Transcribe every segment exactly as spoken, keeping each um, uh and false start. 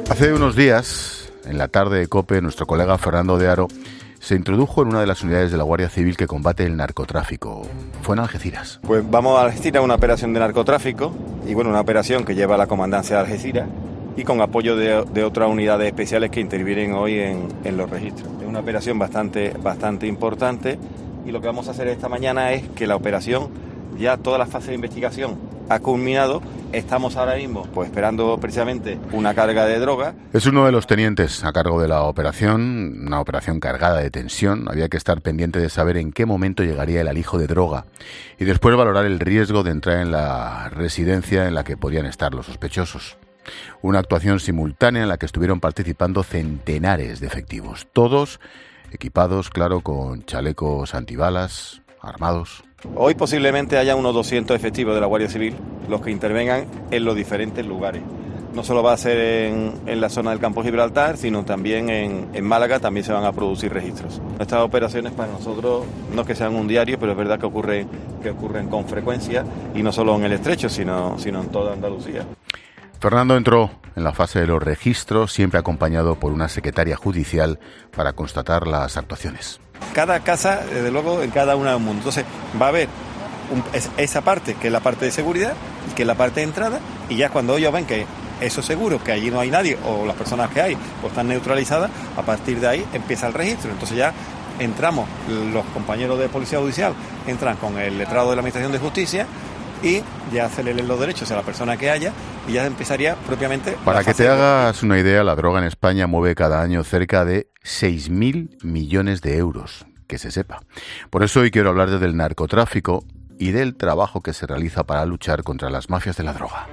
Hace unos días, en la tarde de COPE, nuestro colega Fernando de Aro se introdujo en una de las unidades de la Guardia Civil que combate el narcotráfico. Fue en Algeciras. Pues vamos a Algeciras, una operación de narcotráfico, y bueno, una operación que lleva la comandancia de Algeciras y con apoyo de, de otras unidades especiales que intervienen hoy en, en los registros. Es una operación bastante, bastante importante, y lo que vamos a hacer esta mañana es que la operación, ya toda la fase de investigación ha culminado. Estamos ahora mismo pues esperando precisamente una carga de droga. Es uno de los tenientes a cargo de la operación, una operación cargada de tensión. Había que estar pendiente de saber en qué momento llegaría el alijo de droga y después valorar el riesgo de entrar en la residencia en la que podían estar los sospechosos. Una actuación simultánea en la que estuvieron participando centenares de efectivos, todos equipados, claro, con chalecos antibalas, armados. Hoy posiblemente haya unos doscientos efectivos de la Guardia Civil los que intervengan en los diferentes lugares. No solo va a ser en, en la zona del Campo Gibraltar, sino también en, en Málaga también se van a producir registros. Estas operaciones para nosotros no es que sean un diario, pero es verdad que ocurren, que ocurren con frecuencia, y no solo en el Estrecho, sino, sino en toda Andalucía. Fernando entró en la fase de los registros, siempre acompañado por una secretaria judicial para constatar las actuaciones. Cada casa, desde luego, en cada una del mundo. Entonces, va a haber un, esa parte, que es la parte de seguridad, que es la parte de entrada, y ya cuando ellos ven que eso es seguro, que allí no hay nadie, o las personas que hay pues están neutralizadas, a partir de ahí empieza el registro. Entonces ya entramos, los compañeros de Policía Judicial entran con el letrado de la Administración de Justicia, y ya se le leen los derechos a la persona que haya, y ya empezaría propiamente... Para que te hagas una idea, la droga en España mueve cada año cerca de seis mil millones de euros, que se sepa. Por eso hoy quiero hablar del narcotráfico y del trabajo que se realiza para luchar contra las mafias de la droga.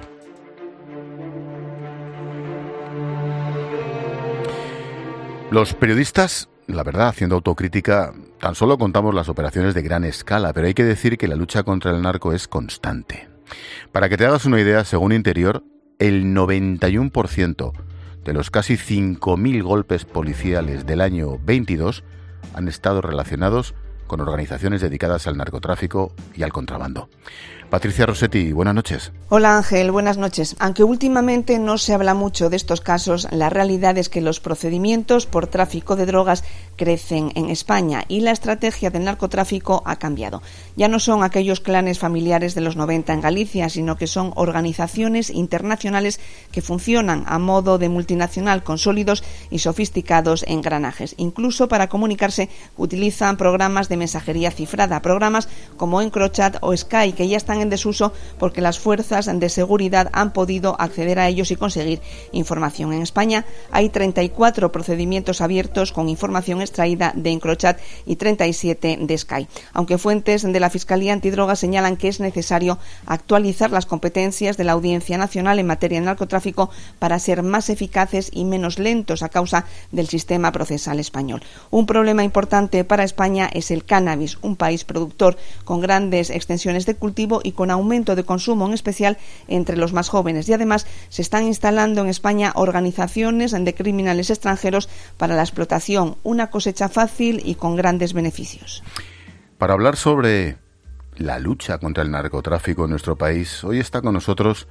Los periodistas, la verdad, haciendo autocrítica, tan solo contamos las operaciones de gran escala, pero hay que decir que la lucha contra el narco es constante. Para que te hagas una idea, según Interior, el noventa y uno por ciento de los casi cinco mil golpes policiales del año veintidós han estado relacionados con organizaciones dedicadas al narcotráfico y al contrabando. Patricia Rossetti, buenas noches. Hola Ángel, buenas noches. Aunque últimamente no se habla mucho de estos casos, la realidad es que los procedimientos por tráfico de drogas crecen en España y la estrategia del narcotráfico ha cambiado. Ya no son aquellos clanes familiares de los noventa en Galicia, sino que son organizaciones internacionales que funcionan a modo de multinacional con sólidos y sofisticados engranajes. Incluso para comunicarse utilizan programas de mensajería cifrada, programas como Encrochat o Sky, que ya están en desuso porque las fuerzas de seguridad han podido acceder a ellos y conseguir información. En España hay treinta y cuatro procedimientos abiertos con información extraída de Encrochat y treinta y siete de Sky. Aunque fuentes de la Fiscalía Antidroga señalan que es necesario actualizar las competencias de la Audiencia Nacional en materia de narcotráfico para ser más eficaces y menos lentos a causa del sistema procesal español. Un problema importante para España es el cannabis, un país productor con grandes extensiones de cultivo y con aumento de consumo, en especial entre los más jóvenes. Y además se están instalando en España organizaciones de criminales extranjeros para la explotación, una cosecha fácil y con grandes beneficios. Para hablar sobre la lucha contra el narcotráfico en nuestro país, hoy está con nosotros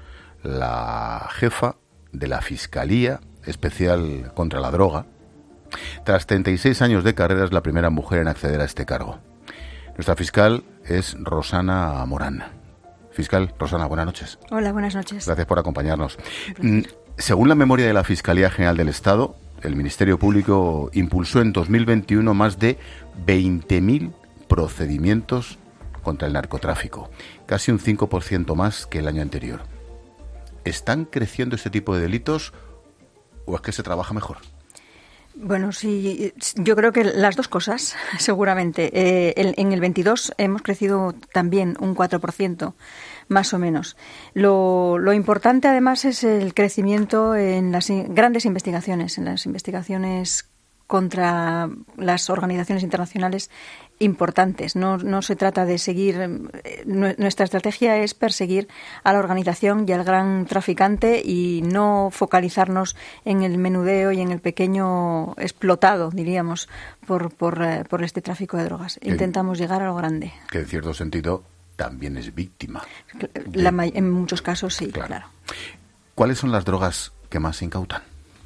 la jefa de la Fiscalía Especial contra la Droga. Tras treinta y seis años de carrera, es la primera mujer en acceder a este cargo. Nuestra fiscal es Rosana Morán. Fiscal, Rosana, buenas noches. Hola, buenas noches. Gracias por acompañarnos. Según la memoria de la Fiscalía General del Estado, el Ministerio Público impulsó en dos mil veintiuno más de veinte mil procedimientos contra el narcotráfico, casi un cinco por ciento más que el año anterior. ¿Están creciendo este tipo de delitos o es que se trabaja mejor? Bueno, sí, yo creo que las dos cosas, seguramente. Eh, el, en el veintidós hemos crecido también un cuatro por ciento, más o menos. Lo, lo importante, además, es el crecimiento en las grandes investigaciones, en las investigaciones contra las organizaciones internacionales importantes. No, no se trata de seguir... Nuestra estrategia es perseguir a la organización y al gran traficante y no focalizarnos en el menudeo y en el pequeño explotado, diríamos, por, por, por este tráfico de drogas. Intentamos en, llegar a lo grande. Que en cierto sentido también es víctima. La, en muchos casos sí, claro. claro. ¿Cuáles son las drogas que más se incautan?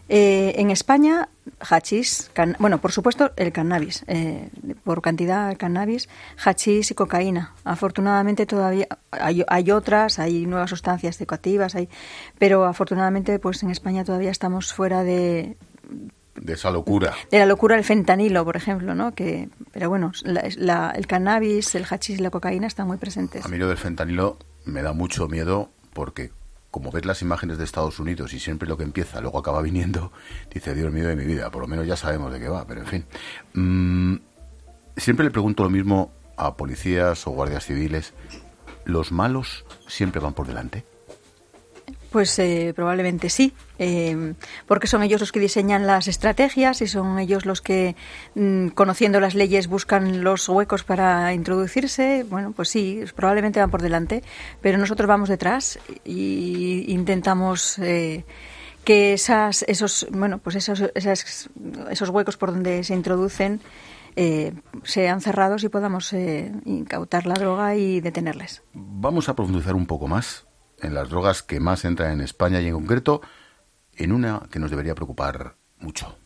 Eh, en España, hachís, can, bueno, por supuesto, el cannabis, eh, por cantidad de cannabis, hachís y cocaína. Afortunadamente todavía hay, hay otras, hay nuevas sustancias psicoactivas, hay, pero afortunadamente, pues en España todavía estamos fuera de de esa locura. De la locura del fentanilo, por ejemplo, ¿no? Que, pero bueno, la, la, el cannabis, el hachís y la cocaína están muy presentes. A mí lo del fentanilo me da mucho miedo porque, como ves las imágenes de Estados Unidos y siempre lo que empieza luego acaba viniendo, dice, Dios mío de mi vida, por lo menos ya sabemos de qué va, pero en fin. Mmm, siempre le pregunto lo mismo a policías o guardias civiles, ¿los malos siempre van por delante? Pues eh, probablemente sí, eh, porque son ellos los que diseñan las estrategias y son ellos los que, mm, conociendo las leyes, buscan los huecos para introducirse. Bueno, pues sí, probablemente van por delante, pero nosotros vamos detrás y intentamos eh, que esas, esos, bueno, pues esos, esas, esos huecos por donde se introducen eh, sean cerrados y podamos eh, incautar la droga y detenerles. Vamos a profundizar un poco más en las drogas que más entran en España y en concreto en una que nos debería preocupar mucho.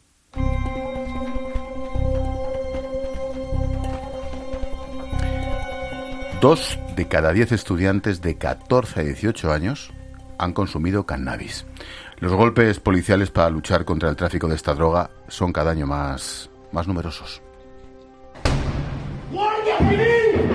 Dos de cada diez estudiantes de catorce a dieciocho años han consumido cannabis. Los golpes policiales para luchar contra el tráfico de esta droga son cada año más, más numerosos. ¡Guardia Civil!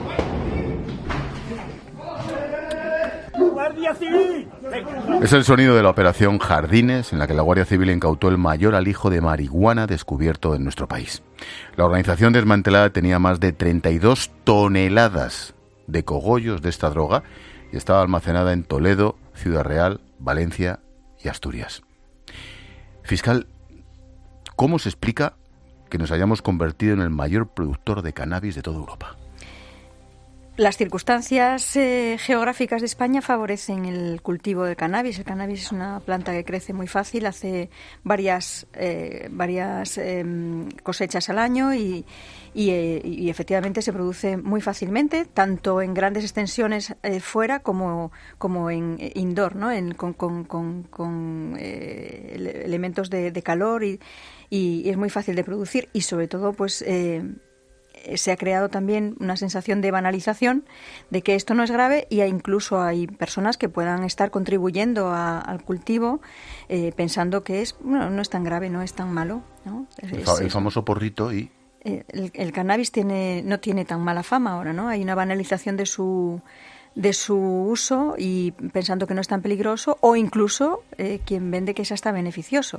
¡Guardia Civil! Es el sonido de la operación Jardines, en la que la Guardia Civil incautó el mayor alijo de marihuana descubierto en nuestro país. La organización desmantelada tenía más de treinta y dos toneladas de cogollos de esta droga y estaba almacenada en Toledo, Ciudad Real, Valencia y Asturias. Fiscal, ¿cómo se explica que nos hayamos convertido en el mayor productor de cannabis de toda Europa? Las circunstancias eh, geográficas de España favorecen el cultivo del cannabis. El cannabis es una planta que crece muy fácil, hace varias eh, varias eh, cosechas al año y, y, eh, y efectivamente se produce muy fácilmente, tanto en grandes extensiones eh, fuera como, como en indoor, ¿no? En, con con, con, con eh, elementos de, de calor y, y es muy fácil de producir y sobre todo pues eh, se ha creado también una sensación de banalización de que esto no es grave y incluso hay personas que puedan estar contribuyendo a, al cultivo eh, pensando que es bueno, no es tan grave, no es tan malo, ¿no? Es, el, fa- el famoso porrito y... El, el cannabis tiene no tiene tan mala fama ahora, ¿no? Hay una banalización de su de su uso y pensando que no es tan peligroso o incluso eh, quien vende que es hasta beneficioso.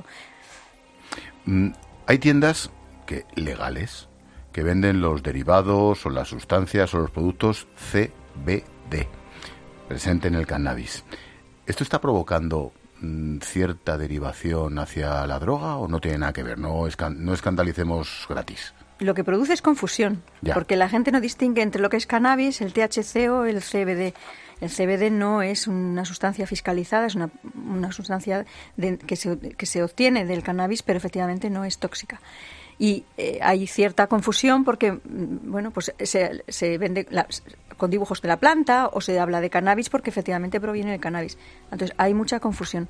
Mm, hay tiendas que legales que venden los derivados o las sustancias o los productos C B D presente en el cannabis. ¿Esto está provocando mmm, cierta derivación hacia la droga o no tiene nada que ver? No, escan- no escandalicemos gratis. Lo que produce es confusión, Ya. porque la gente no distingue entre lo que es cannabis, el T H C o el C B D. El C B D no es una sustancia fiscalizada, es una, una sustancia de, que, se, que se obtiene del cannabis, pero efectivamente no es tóxica. Y eh, hay cierta confusión porque, bueno, pues se, se vende la, con dibujos de la planta o se habla de cannabis porque efectivamente proviene del cannabis. Entonces hay mucha confusión.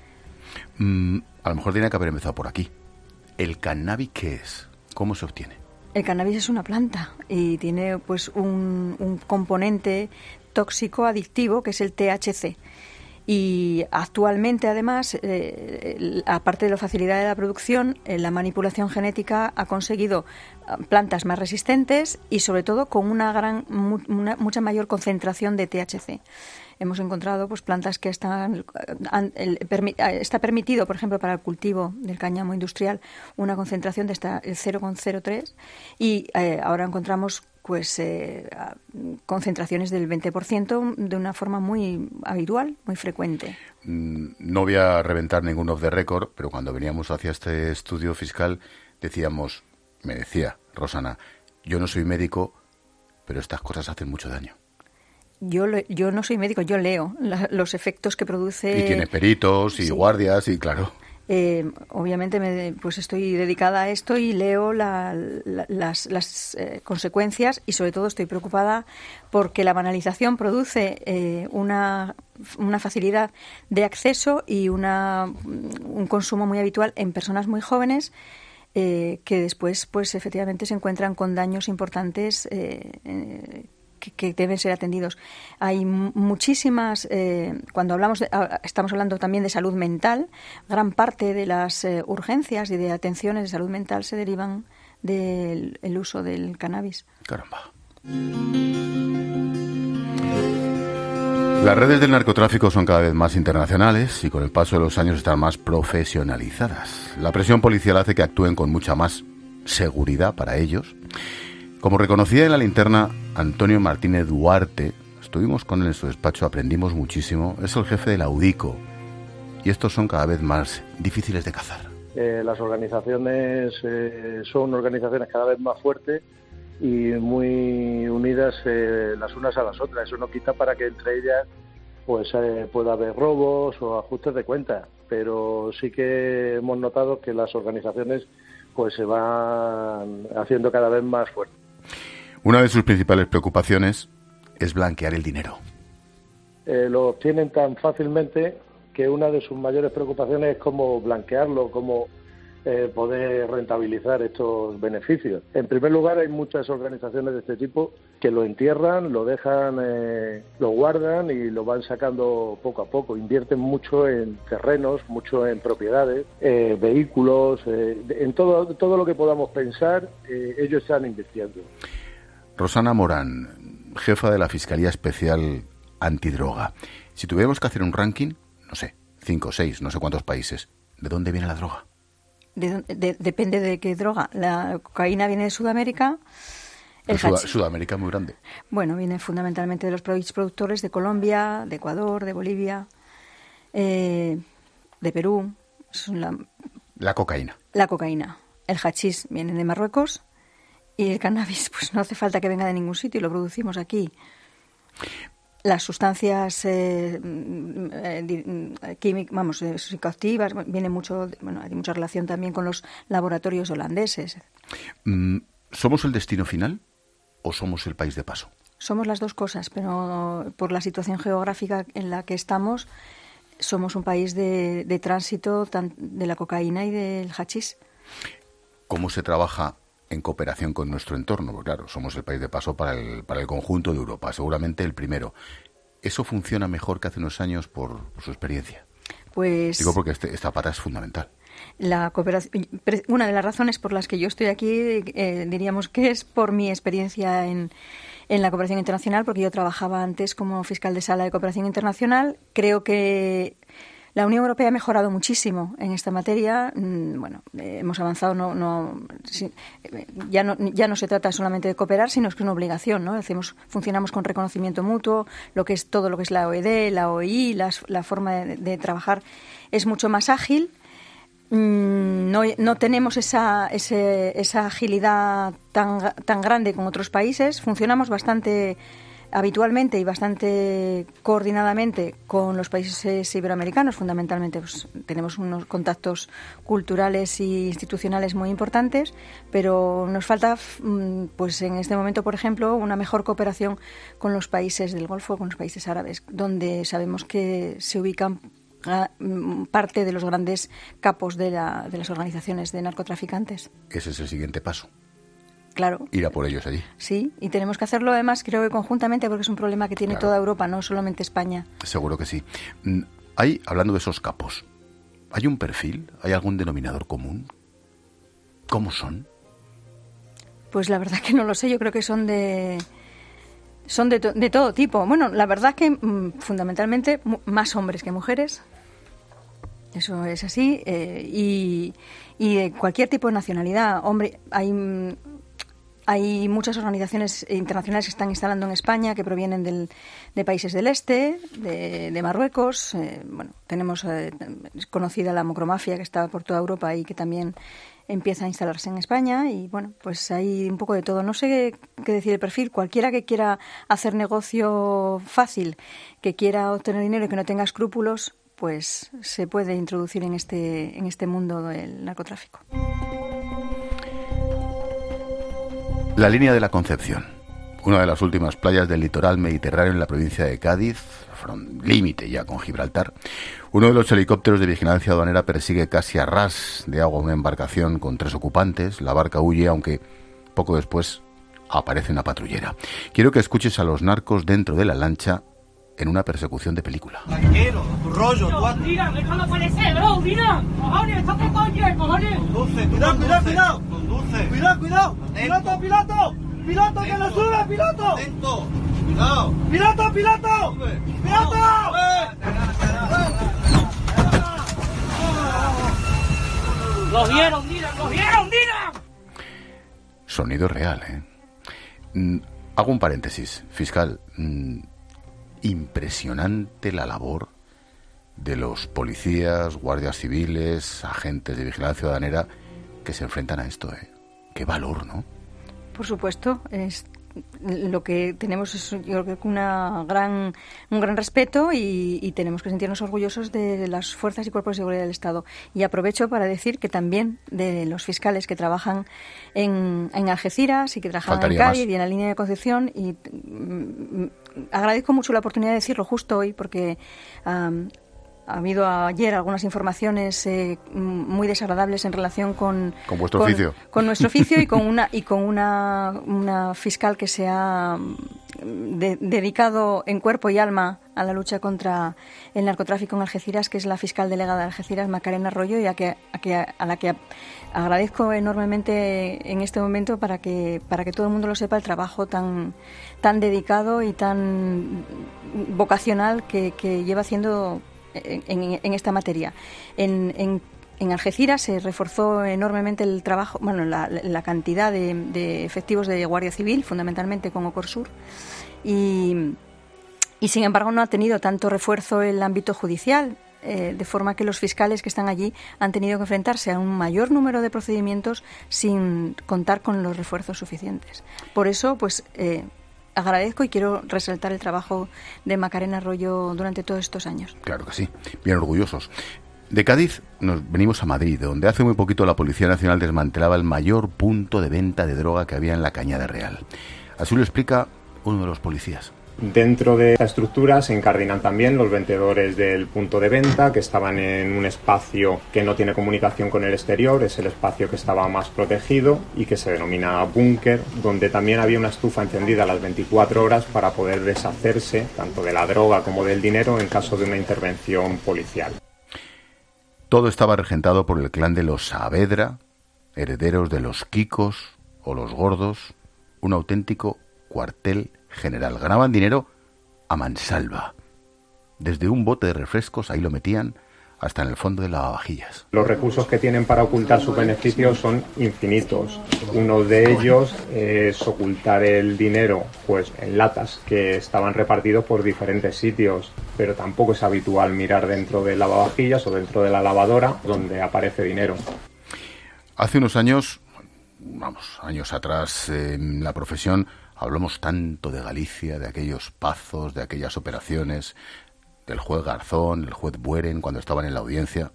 Mm, a lo mejor tiene que haber empezado por aquí. ¿El cannabis qué es? ¿Cómo se obtiene? El cannabis es una planta y tiene pues un, un componente tóxico adictivo que es el T H C. Y actualmente, además, eh, aparte de la facilidad de la producción, eh, la manipulación genética ha conseguido plantas más resistentes y, sobre todo, con una gran, mu- una, mucha mayor concentración de T H C. Hemos encontrado pues plantas que están han, el, permi, está permitido, por ejemplo, para el cultivo del cáñamo industrial, una concentración de hasta el cero coma cero tres y eh, ahora encontramos pues eh, concentraciones del veinte por ciento de una forma muy habitual, muy frecuente. No voy a reventar ningún off the record, pero cuando veníamos hacia este estudio fiscal decíamos, me decía Rosana, yo no soy médico, pero estas cosas hacen mucho daño. Yo le, yo no soy médico, yo leo la, los efectos que produce... Y tiene peritos y sí. guardias y claro... Eh, obviamente me, pues estoy dedicada a esto y leo la, la, las, las eh, consecuencias y sobre todo estoy preocupada porque la banalización produce eh, una, una facilidad de acceso y una, un consumo muy habitual en personas muy jóvenes eh, que después pues efectivamente se encuentran con daños importantes eh, eh, Que, que deben ser atendidos. Hay muchísimas, eh, cuando hablamos, de, estamos hablando también de salud mental, gran parte de las eh, urgencias y de atenciones de salud mental se derivan del el uso del cannabis. Caramba. Las redes del narcotráfico son cada vez más internacionales y con el paso de los años están más profesionalizadas. La presión policial hace que actúen con mucha más seguridad para ellos. Como reconocía en la linterna Antonio Martínez Duarte, estuvimos con él en su despacho, aprendimos muchísimo, es el jefe de la UDICO y estos son cada vez más difíciles de cazar. Eh, las organizaciones eh, son organizaciones cada vez más fuertes y muy unidas eh, las unas a las otras. Eso no quita para que entre ellas pues eh, pueda haber robos o ajustes de cuentas, pero sí que hemos notado que las organizaciones pues se van haciendo cada vez más fuertes. Una de sus principales preocupaciones es blanquear el dinero. Eh, lo obtienen tan fácilmente que una de sus mayores preocupaciones es cómo blanquearlo, cómo eh, poder rentabilizar estos beneficios. En primer lugar, hay muchas organizaciones de este tipo que lo entierran, lo dejan, eh, lo guardan y lo van sacando poco a poco. Invierten mucho en terrenos, mucho en propiedades, eh, vehículos, eh, en todo, todo lo que podamos pensar, eh, ellos están invirtiendo. Rosana Morán, jefa de la Fiscalía Especial Antidroga. Si tuviéramos que hacer un ranking, no sé, cinco o seis, no sé cuántos países, ¿de dónde viene la droga? De, de, depende de qué droga. La cocaína viene de Sudamérica. El Sud- Sudamérica es muy grande. Bueno, viene fundamentalmente de los países productores de Colombia, de Ecuador, de Bolivia, eh, de Perú. Son la, la cocaína. La cocaína. El hachís viene de Marruecos. Y el cannabis, pues no hace falta que venga de ningún sitio, lo producimos aquí. Las sustancias eh, eh, químicas, vamos, eh, psicoactivas, viene mucho, bueno, hay mucha relación también con los laboratorios holandeses. ¿Somos el destino final o somos el país de paso? Somos las dos cosas, pero por la situación geográfica en la que estamos, somos un país de, de tránsito de la cocaína y del hachís. ¿Cómo se trabaja en cooperación con nuestro entorno? Porque claro, somos el país de paso para el, para el conjunto de Europa, seguramente el primero. ¿Eso funciona mejor que hace unos años por, por su experiencia? Pues digo porque este, esta pata es fundamental. La cooperación, una de las razones por las que yo estoy aquí, eh, diríamos que es por mi experiencia en, en la cooperación internacional, porque yo trabajaba antes como fiscal de sala de cooperación internacional. Creo que la Unión Europea ha mejorado muchísimo en esta materia. Bueno, eh, hemos avanzado, no, no, ya no ya no se trata solamente de cooperar, sino que es una obligación, ¿no? Hacemos, funcionamos con reconocimiento mutuo, lo que es todo lo que es la O E D, la O E I, las, la forma de, de trabajar es mucho más ágil. No, no tenemos esa, ese, esa agilidad tan, tan grande como otros países. Funcionamos bastante habitualmente y bastante coordinadamente con los países iberoamericanos. Fundamentalmente pues, tenemos unos contactos culturales e institucionales muy importantes, pero nos falta, pues en este momento, por ejemplo, una mejor cooperación con los países del Golfo, con los países árabes, donde sabemos que se ubican parte de los grandes capos de, la, de las organizaciones de narcotraficantes. Ese es el siguiente paso. Claro. Ir a por ellos allí. Sí, y tenemos que hacerlo además, creo que conjuntamente, porque es un problema que tiene claro. toda Europa, no solamente España. Seguro que sí. Hay, hablando de esos capos, ¿hay un perfil? ¿Hay algún denominador común? ¿Cómo son? Pues la verdad que no lo sé, yo creo que son de... Son de, to- de todo tipo. Bueno, la verdad que mmm, fundamentalmente m- más hombres que mujeres. Eso es así. Eh, y, y de cualquier tipo de nacionalidad. Hombre, hay, mm, hay muchas organizaciones internacionales que están instalando en España que provienen del, de países del este, de, de Marruecos. Eh, bueno, tenemos eh, conocida la macromafia que está por toda Europa y que también empieza a instalarse en España y, bueno, pues hay un poco de todo. No sé qué decir el perfil. Cualquiera que quiera hacer negocio fácil, que quiera obtener dinero y que no tenga escrúpulos, pues se puede introducir en este, en este mundo del narcotráfico. La línea de la Concepción, una de las últimas playas del litoral mediterráneo en la provincia de Cádiz, límite ya con Gibraltar. Uno de los helicópteros de vigilancia aduanera persigue casi a ras de agua una embarcación con tres ocupantes. La barca huye, aunque poco después aparece una patrullera. Quiero que escuches a los narcos dentro de la lancha en una persecución de película. Tranquilo, tu rollo, tú... Mira, esto no puede ser, bro, mira. Cojones, esto qué coño es, cojones. Conduce, cuidado, cuidado, cuidado. Conduce. Cuidado, cuidado. Piloto, piloto. Piloto, que lo sube, piloto. Atento. Cuidado. Piloto, piloto. Piloto. Lo vieron, mira, lo vieron, mira. Sonido real, ¿eh? Mm, hago un paréntesis, fiscal. Mm, impresionante la labor de los policías, guardias civiles, agentes de vigilancia aduanera que se enfrentan a esto, ¿eh? Qué valor, ¿no? Por supuesto, es lo que tenemos es, yo creo que una gran, un gran respeto y, y tenemos que sentirnos orgullosos de las fuerzas y cuerpos de seguridad del Estado. Y aprovecho para decir que también de los fiscales que trabajan en, en Algeciras y que trabajan Faltaría en Cádiz más. Y en la línea de Concepción. Y mm, agradezco mucho la oportunidad de decirlo justo hoy porque um, ha habido ayer algunas informaciones eh, muy desagradables en relación con con vuestro con, oficio, con nuestro oficio y con una y con una una fiscal que se ha de, dedicado en cuerpo y alma a la lucha contra el narcotráfico en Algeciras, que es la fiscal delegada de Algeciras, Macarena Arroyo, y a, que, a, que, a la que agradezco enormemente en este momento para que para que todo el mundo lo sepa el trabajo tan tan dedicado y tan vocacional que, que lleva haciendo En, en, en esta materia. En, en, en Algeciras se reforzó enormemente el trabajo, bueno, la, la cantidad de, de efectivos de Guardia Civil, fundamentalmente con Ocorsur, y, y sin embargo no ha tenido tanto refuerzo el ámbito judicial, eh, de forma que los fiscales que están allí han tenido que enfrentarse a un mayor número de procedimientos sin contar con los refuerzos suficientes. Por eso, pues... Eh, agradezco y quiero resaltar el trabajo de Macarena Arroyo durante todos estos años. Claro que sí, bien orgullosos. De Cádiz nos venimos a Madrid, donde hace muy poquito la Policía Nacional desmantelaba el mayor punto de venta de droga que había en la Cañada Real. Así lo explica uno de los policías. Dentro de esta estructura se encardinan también los vendedores del punto de venta, que estaban en un espacio que no tiene comunicación con el exterior, es el espacio que estaba más protegido y que se denomina búnker, donde también había una estufa encendida a las veinticuatro horas para poder deshacerse tanto de la droga como del dinero en caso de una intervención policial. Todo estaba regentado por el clan de los Saavedra, herederos de los Kikos o los Gordos, un auténtico cuartel general. Ganaban dinero a mansalva. Desde un bote de refrescos, ahí lo metían, hasta en el fondo de lavavajillas. Los recursos que tienen para ocultar sus beneficios son infinitos. Uno de ellos es ocultar el dinero pues en latas que estaban repartidos por diferentes sitios, pero tampoco es habitual mirar dentro de lavavajillas o dentro de la lavadora donde aparece dinero. Hace unos años, vamos, años atrás, en la profesión hablamos tanto de Galicia, de aquellos pazos, de aquellas operaciones, del juez Garzón, el juez Bueren, cuando estaban en la audiencia.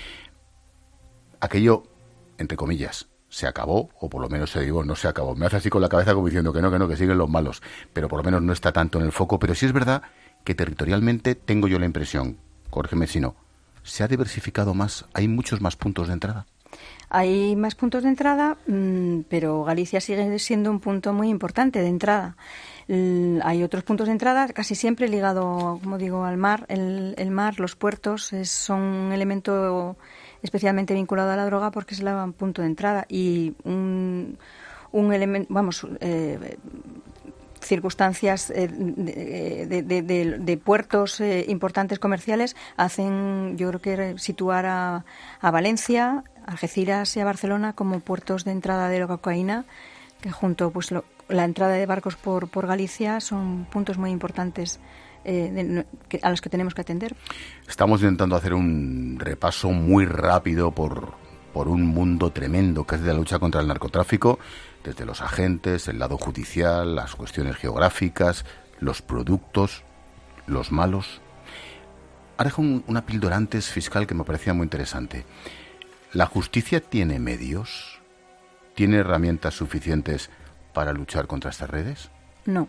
Aquello, entre comillas, se acabó, o por lo menos se digo, no se acabó. Me hace así con la cabeza como diciendo que no, que no, que siguen los malos, pero por lo menos no está tanto en el foco. Pero sí es verdad que territorialmente tengo yo la impresión, corrígeme si no, se ha diversificado más, hay muchos más puntos de entrada. Hay más puntos de entrada, pero Galicia sigue siendo un punto muy importante de entrada. Hay otros puntos de entrada, casi siempre ligado, como digo, al mar. El, el mar, los puertos, es, son un elemento especialmente vinculado a la droga porque es el punto de entrada. Y un, un elemento, vamos, eh, circunstancias eh, de, de, de, de, de puertos eh, importantes comerciales hacen, yo creo que situar a, a Valencia, Algeciras y a Barcelona como puertos de entrada de la cocaína, que junto pues lo, la entrada de barcos por, por Galicia son puntos muy importantes eh, de, que, a los que tenemos que atender. Estamos intentando hacer un repaso muy rápido por, por un mundo tremendo que es de la lucha contra el narcotráfico, desde los agentes, el lado judicial, las cuestiones geográficas, los productos, los malos. ha dejado un, una píldora antes fiscal que me parecía muy interesante. ¿La justicia tiene medios? ¿Tiene herramientas suficientes para luchar contra estas redes? No.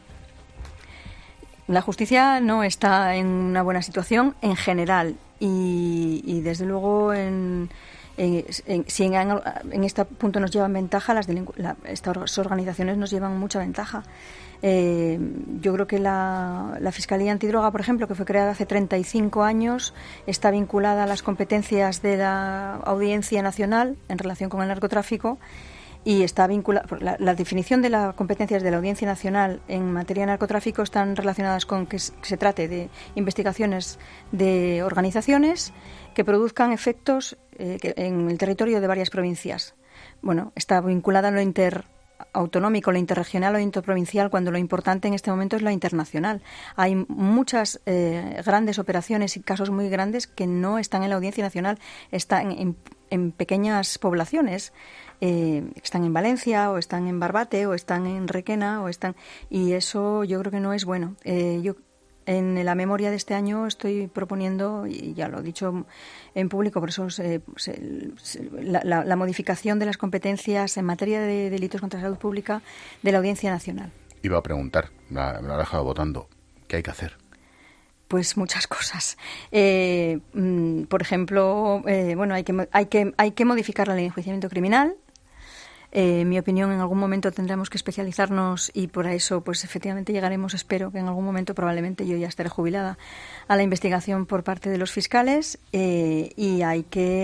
La justicia no está en una buena situación en general y, y desde luego en, en, en, si en, en este punto nos llevan ventaja, las delincu- la, estas organizaciones nos llevan mucha ventaja. Eh, yo creo que la, la Fiscalía Antidroga, por ejemplo, que fue creada hace treinta y cinco años, está vinculada a las competencias de la Audiencia Nacional en relación con el narcotráfico. Y está vinculada, la, la definición de las competencias de la Audiencia Nacional en materia de narcotráfico están relacionadas con que se, que se trate de investigaciones de organizaciones que produzcan efectos eh, que, en el territorio de varias provincias. Bueno, está vinculada a lo interautonómico, lo interregional o interprovincial, cuando lo importante en este momento es lo internacional. Hay muchas eh, grandes operaciones y casos muy grandes que no están en la Audiencia Nacional, están en, en pequeñas poblaciones. Eh, están en Valencia o están en Barbate o están en Requena o están y eso yo creo que no es bueno. Eh, yo en la memoria de este año estoy proponiendo, y ya lo he dicho en público, por eso se, se, se, la, la, la modificación de las competencias en materia de delitos contra la salud pública de la Audiencia Nacional. Iba a preguntar, me la, me la ha dejado votando, ¿qué hay que hacer? Pues muchas cosas. Eh, por ejemplo, eh, bueno, hay que, hay que, hay que modificar la ley de enjuiciamiento criminal. Eh, en mi opinión, en algún momento tendremos que especializarnos y por eso, pues efectivamente llegaremos, espero que en algún momento, probablemente yo ya estaré jubilada, a la investigación por parte de los fiscales eh, y hay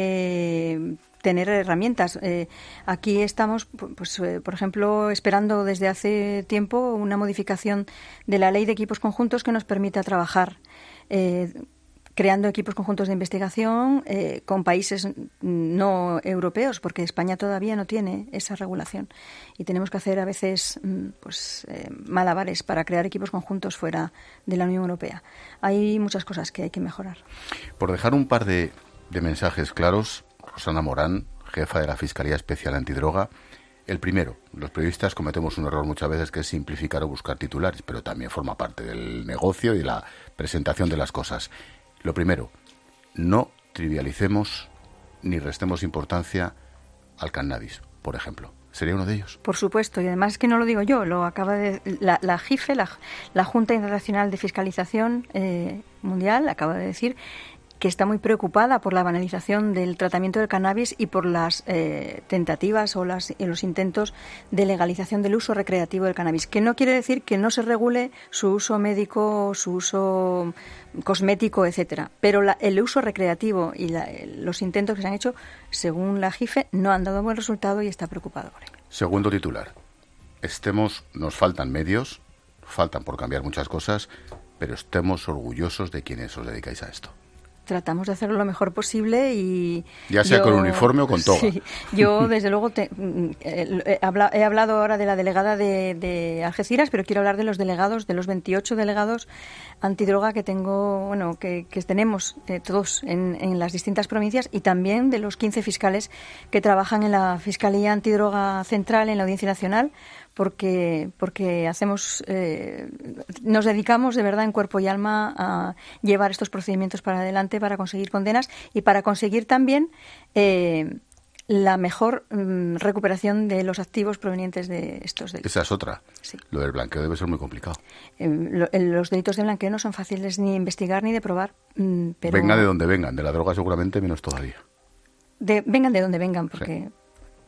que tener herramientas. Eh, aquí estamos, pues, eh, por ejemplo, esperando desde hace tiempo una modificación de la ley de equipos conjuntos que nos permita trabajar eh, creando equipos conjuntos de investigación eh, con países no europeos, porque España todavía no tiene esa regulación. Y tenemos que hacer a veces pues eh, malabares para crear equipos conjuntos fuera de la Unión Europea. Hay muchas cosas que hay que mejorar. Por dejar un par de, de mensajes claros, Rosana Morán, jefa de la Fiscalía Especial Antidroga. El primero, los periodistas cometemos un error muchas veces que es simplificar o buscar titulares, pero también forma parte del negocio y de la presentación de las cosas. Lo primero, no trivialicemos ni restemos importancia al cannabis, por ejemplo. ¿Sería uno de ellos? Por supuesto, y además es que no lo digo yo, lo acaba de la, la J I F E, la, la Junta Internacional de Fiscalización eh, Mundial, acaba de decir que está muy preocupada por la banalización del tratamiento del cannabis y por las eh, tentativas o las, los intentos de legalización del uso recreativo del cannabis, que no quiere decir que no se regule su uso médico, su uso cosmético, etcétera, pero la, el uso recreativo y la, los intentos que se han hecho, según la J I F E, no han dado buen resultado y está preocupado por ello. Segundo titular, estemos, nos faltan medios, faltan por cambiar muchas cosas, pero estemos orgullosos de quienes os dedicáis a esto. Tratamos de hacerlo lo mejor posible y... Ya sea yo, con uniforme o con toga. Sí, yo, desde luego, te, he, habla, he hablado ahora de la delegada de, de Algeciras, pero quiero hablar de los delegados, de los veintiocho delegados antidroga que tengo, bueno, que, que tenemos eh, todos en, en las distintas provincias y también de los quince fiscales que trabajan en la Fiscalía Antidroga Central en la Audiencia Nacional, porque porque hacemos eh, nos dedicamos de verdad en cuerpo y alma a llevar estos procedimientos para adelante para conseguir condenas y para conseguir también eh, la mejor um, recuperación de los activos provenientes de estos delitos. Esa es otra. Sí. Lo del blanqueo debe ser muy complicado. Eh, lo, los delitos de blanqueo no son fáciles ni de investigar ni de probar. Mm, pero venga de donde vengan, de la droga seguramente menos todavía. De, vengan de donde vengan, porque... Sí.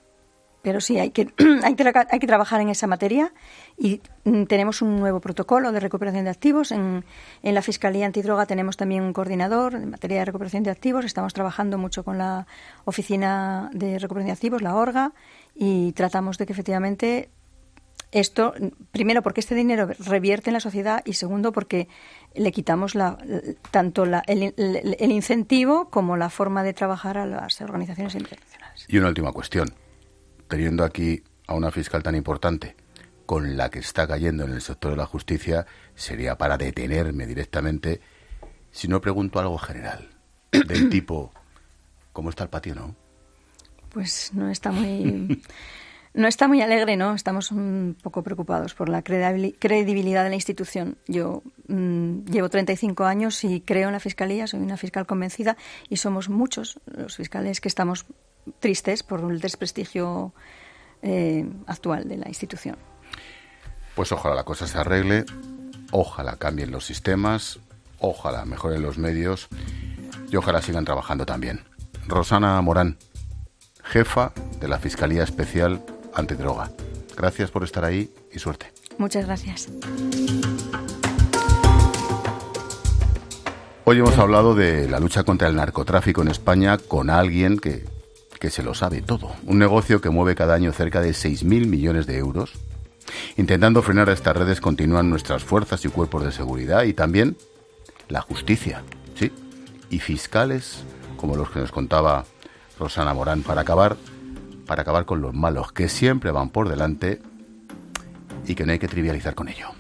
Pero sí, hay que, hay, que, hay que trabajar en esa materia y tenemos un nuevo protocolo de recuperación de activos. En, en la Fiscalía Antidroga tenemos también un coordinador en materia de recuperación de activos. Estamos trabajando mucho con la Oficina de Recuperación de Activos, la ORGA, y tratamos de que efectivamente esto, primero porque este dinero revierte en la sociedad y segundo porque le quitamos la, tanto la, el, el, el incentivo como la forma de trabajar a las organizaciones internacionales. Y una última cuestión. Teniendo aquí a una fiscal tan importante con la que está cayendo en el sector de la justicia, sería para detenerme directamente si no pregunto algo general, del tipo, ¿cómo está el patio, no? Pues no está muy... No está muy alegre, ¿no? Estamos un poco preocupados por la credibilidad de la institución. Yo mmm, llevo treinta y cinco años y creo en la Fiscalía, soy una fiscal convencida y somos muchos los fiscales que estamos tristes por el desprestigio eh, actual de la institución. Pues ojalá la cosa se arregle, ojalá cambien los sistemas, ojalá mejoren los medios y ojalá sigan trabajando también. Rosana Morán, jefa de la Fiscalía Especial Antidroga. Gracias por estar ahí y suerte. Muchas gracias. Hoy hemos hablado de la lucha contra el narcotráfico en España con alguien que, que se lo sabe todo. Un negocio que mueve cada año cerca de seis mil millones de euros. Intentando frenar a estas redes continúan nuestras fuerzas y cuerpos de seguridad y también la justicia, ¿sí? Y fiscales como los que nos contaba Rosana Morán para acabar, para acabar con los malos que siempre van por delante y que no hay que trivializar con ello.